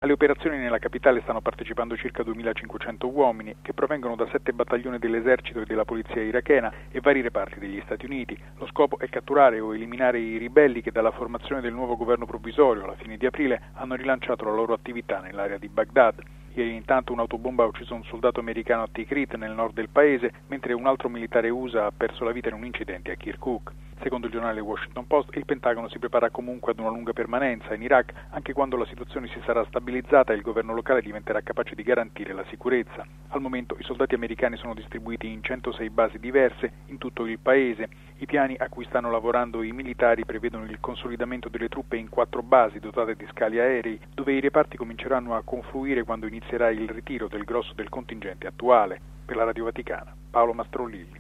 Alle operazioni nella capitale stanno partecipando circa 2.500 uomini che provengono da 7 battaglioni dell'esercito e della polizia irachena e vari reparti degli Stati Uniti. Lo scopo è catturare o eliminare i ribelli che dalla formazione del nuovo governo provvisorio alla fine di aprile hanno rilanciato la loro attività nell'area di Baghdad. Ieri intanto un'autobomba ha ucciso un soldato americano a Tikrit nel nord del paese, mentre un altro militare USA ha perso la vita in un incidente a Kirkuk. Secondo il giornale Washington Post, il Pentagono si prepara comunque ad una lunga permanenza in Iraq, anche quando la situazione si sarà stabilizzata e il governo locale diventerà capace di garantire la sicurezza. Al momento i soldati americani sono distribuiti in 106 basi diverse in tutto il paese. I piani a cui stanno lavorando i militari prevedono il consolidamento delle truppe in 4 basi dotate di scali aerei, dove i reparti cominceranno a confluire quando inizierà il ritiro del grosso del contingente attuale. Per la Radio Vaticana, Paolo Mastrolilli.